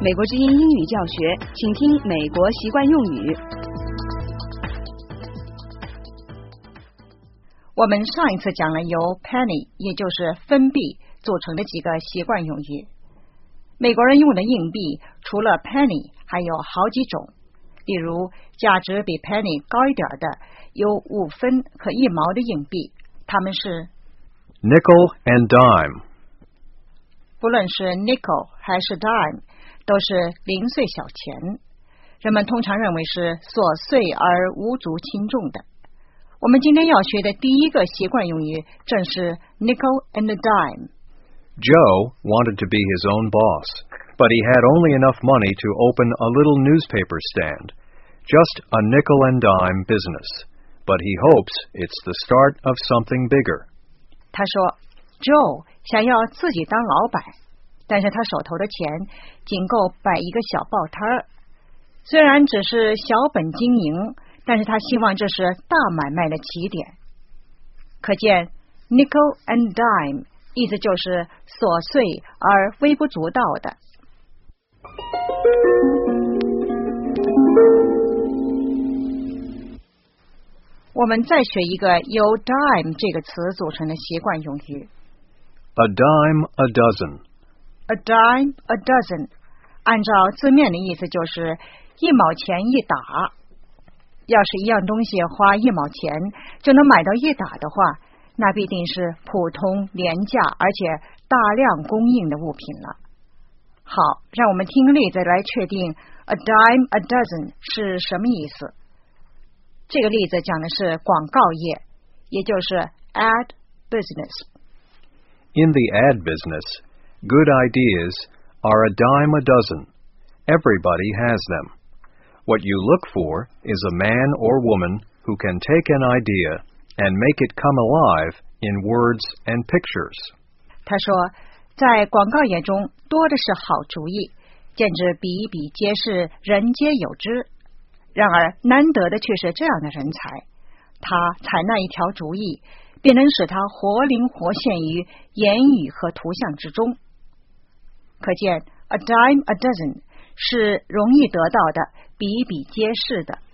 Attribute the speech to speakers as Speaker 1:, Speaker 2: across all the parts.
Speaker 1: 美国之音英语教学，请听美国习惯用语。
Speaker 2: 我们上一次讲了由 penny 也就是分币组成的几个习惯用语。美国人用的硬币除了 penny 还有好几种，例如价值比 penny 高一点的有5分和1毛的硬币，它们是
Speaker 3: nickel and dime。
Speaker 2: 不论是 nickel 还是 dime 都是零碎小钱，人们通常认为是琐碎而无足轻重的。我们今天要学的第一个习惯用语正是 nickel and dime。
Speaker 3: Joe wanted to be his own boss, but he had only enough money to open a little newspaper stand. Just a nickel and dime business, but he hopes it's the start of something bigger.
Speaker 2: 他说 Joe 想要自己当老板，但是他手头的钱仅够摆一个小报摊儿。虽然只是小本经营，但是他希望这是大买卖的起点。可见 nickel and dime 意思就是琐碎而微不足道的。我们再学一个由 dime 这个词组成的习惯用语。
Speaker 3: A dime a dozen.
Speaker 2: A dime a dozen 按照字面的意思就是1毛钱一打。要是一样东西花1毛钱就能买到一打的话，那必定是普通廉价而且大量供应的物品了。好，让我们听个例子来确定 a dime a dozen 是什么意思。这个例子讲的是广告业，也就是 ad business。
Speaker 3: In the ad business, good ideas are a dime a dozen. Everybody has them. What you look for is a man or woman who can take an idea and make it come alive in words and pictures.
Speaker 2: 他说，在广告业中多的是好主意，简直比比皆是，人皆有之。然而难得的却是这样的人才，他采纳一条主意，便能使他活灵活现于言语和图像之中。可见 a dime a dozen 是容易得到的，比比皆是的。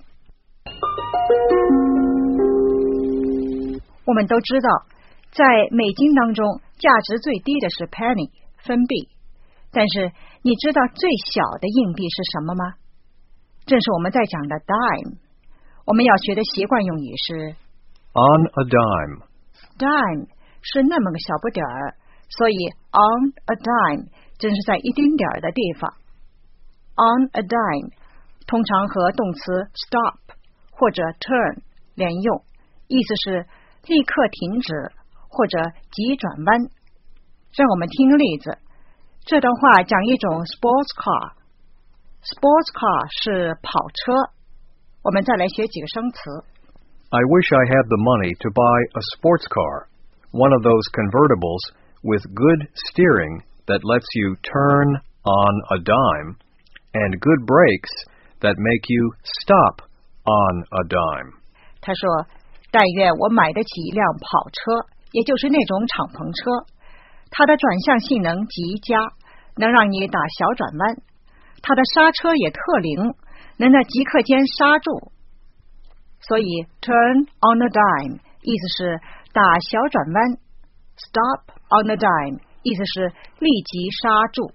Speaker 2: 我们都知道，在美金当中价值最低的是 penny 分币，但是你知道最小的硬币是什么吗？正是我们在讲的 dime。 我们要学的习惯用语是
Speaker 3: On a dime.
Speaker 2: dime 是那么个小不点儿，所以 on a dime 正是在一丁点儿的地方。 On a dime 通常和动词 stop 或者 turn 连用，意思是立刻停止或者急转弯。让我们听个例子。这段话讲一种 sports car。 sports car 是跑车。我们再来学几个生词。
Speaker 3: I wish I had the money to buy a sports car, one of those convertibles with good steering that lets you turn on a dime, and good brakes that make you stop on a dime.
Speaker 2: 他说，但愿我买得起一辆跑车，也就是那种敞篷车，它的转向性能极佳，能让你打小转弯，它的刹车也特灵，能在即刻间刹住。所以 turn on a dime 意思是打小转弯， stop on a dime 意思是立即刹住。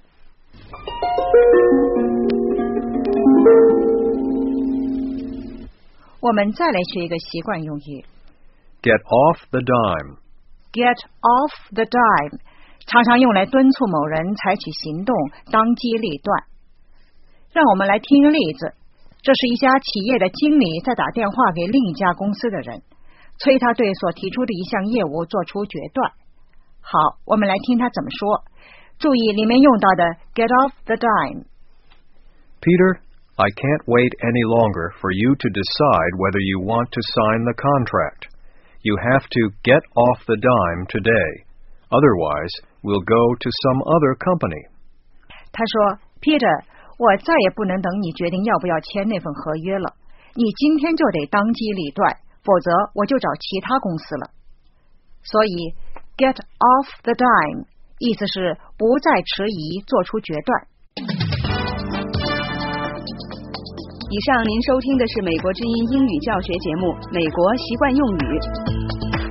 Speaker 2: 我们再来学一个习惯用语。
Speaker 3: Get off the dime.
Speaker 2: Get off the dime 常常用来敦促某人采取行动，当机立断。让我们来听个例子。这是一家企业的经理在打电话给另一家公司的人，催他对所提出的一项业务做出决断。好，我们来听他怎么说。注意里面用到的 get off the dime。
Speaker 3: Peter, I can't wait any longer for you to decide whether you want to sign the contract. You have to get off the dime today. Otherwise, we'll go to some other company.
Speaker 2: 他说 Peter，我再也不能等你决定要不要签那份合约了，你今天就得当机立断，否则我就找其他公司了。所以 get off the dime 意思是不再迟疑，做出决断。
Speaker 1: 以上您收听的是美国之音英语教学节目《美国习惯用语》。